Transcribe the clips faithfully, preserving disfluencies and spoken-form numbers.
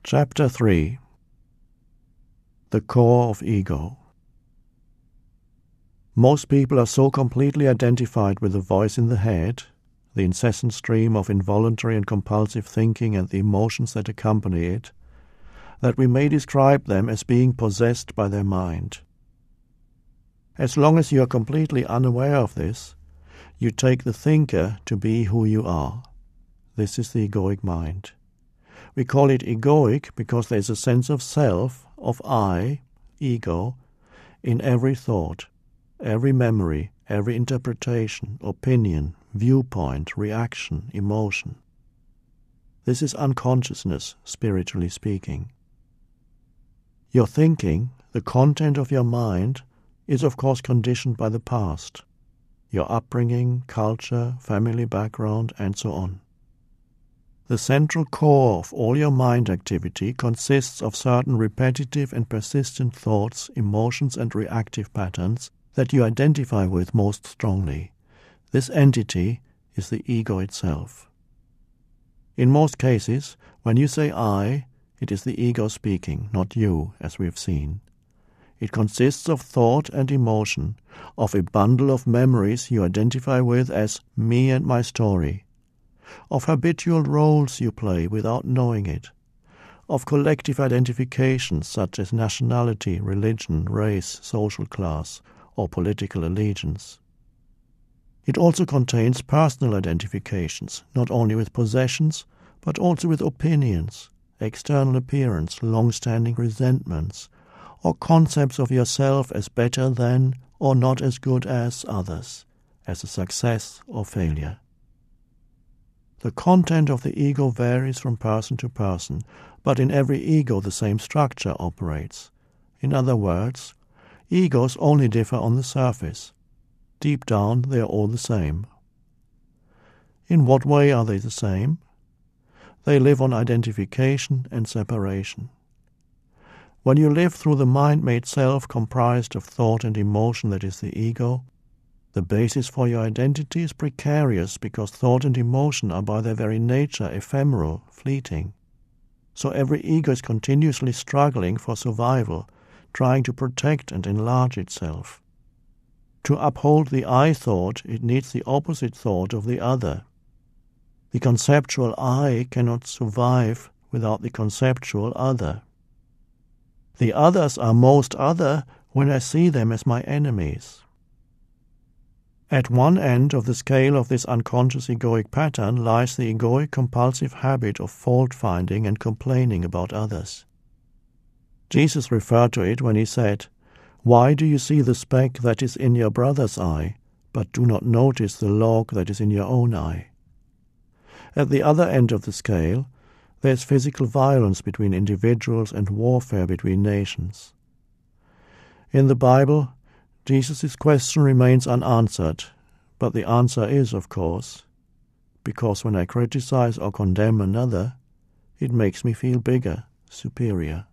Chapter three. The Core of Ego. Most people are so completely identified with the voice in the head, the incessant stream of involuntary and compulsive thinking and the emotions that accompany it, that we may describe them as being possessed by their mind. As long as you are completely unaware of this, you take the thinker to be who you are. This is the egoic mind. We call it egoic because there is a sense of self, of I, ego, in every thought, every memory, every interpretation, opinion, viewpoint, reaction, emotion. This is unconsciousness, spiritually speaking. Your thinking, the content of your mind, is of course conditioned by the past, your upbringing, culture, family background, and so on. The central core of all your mind activity consists of certain repetitive and persistent thoughts, emotions, and reactive patterns that you identify with most strongly. This entity is the ego itself. In most cases, when you say I, it is the ego speaking, not you, as we have seen. It consists of thought and emotion, of a bundle of memories you identify with as me and my story, of habitual roles you play without knowing it, of collective identifications such as nationality, religion, race, social class, or political allegiance. It also contains personal identifications, not only with possessions, but also with opinions, external appearance, long-standing resentments, or concepts of yourself as better than or not as good as others, as a success or failure. The content of the ego varies from person to person, but in every ego the same structure operates. In other words, egos only differ on the surface. Deep down they are all the same. In what way are they the same? They live on identification and separation. When you live through the mind-made self comprised of thought and emotion that is the ego, the basis for your identity is precarious because thought and emotion are by their very nature ephemeral, fleeting. So every ego is continuously struggling for survival, trying to protect and enlarge itself. To uphold the I thought, it needs the opposite thought of the other. The conceptual I cannot survive without the conceptual other. The others are most other when I see them as my enemies. At one end of the scale of this unconscious egoic pattern lies the egoic compulsive habit of fault-finding and complaining about others. Jesus referred to it when he said, "Why do you see the speck that is in your brother's eye, but do not notice the log that is in your own eye?" At the other end of the scale, there is physical violence between individuals and warfare between nations. In the Bible, Jesus' question remains unanswered, but the answer is, of course, because when I criticize or condemn another, it makes me feel bigger, superior.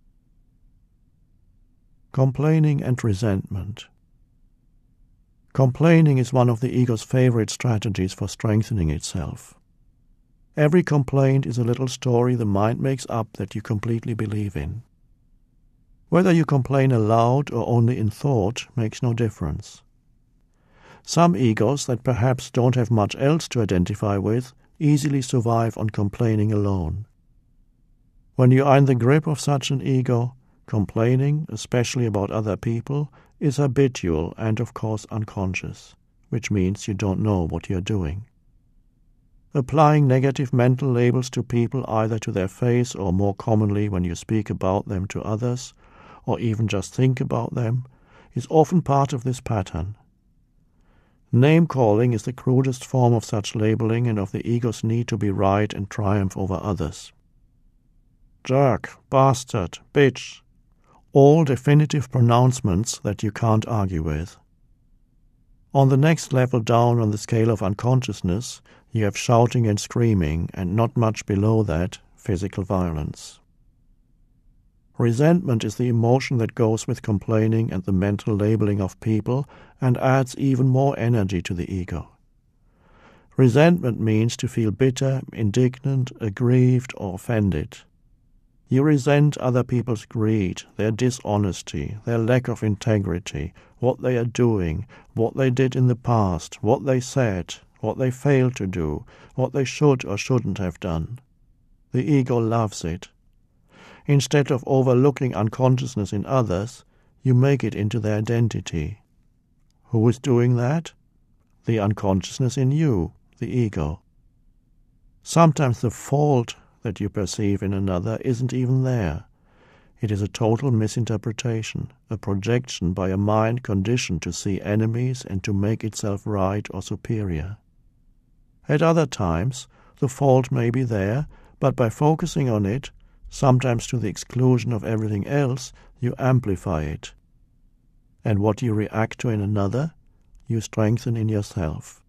Complaining and resentment. Complaining is one of the ego's favorite strategies for strengthening itself. Every complaint is a little story the mind makes up that you completely believe in. Whether you complain aloud or only in thought makes no difference. Some egos that perhaps don't have much else to identify with easily survive on complaining alone. When you are in the grip of such an ego, complaining, especially about other people, is habitual and of course unconscious, which means you don't know what you're doing. Applying negative mental labels to people either to their face or more commonly when you speak about them to others, or even just think about them, is often part of this pattern. Name-calling is the crudest form of such labeling and of the ego's need to be right and triumph over others. Jerk, bastard, bitch, all definitive pronouncements that you can't argue with. On the next level down on the scale of unconsciousness, you have shouting and screaming, and not much below that, physical violence. Resentment is the emotion that goes with complaining and the mental labeling of people and adds even more energy to the ego. Resentment means to feel bitter, indignant, aggrieved, or offended. You resent other people's greed, their dishonesty, their lack of integrity, what they are doing, what they did in the past, what they said, what they failed to do, what they should or shouldn't have done. The ego loves it. Instead of overlooking unconsciousness in others, you make it into their identity. Who is doing that? The unconsciousness in you, the ego. Sometimes the fault that you perceive in another isn't even there. It is a total misinterpretation, a projection by a mind conditioned to see enemies and to make itself right or superior. At other times, the fault may be there, but by focusing on it, sometimes to the exclusion of everything else, you amplify it. And what you react to in another, you strengthen in yourself.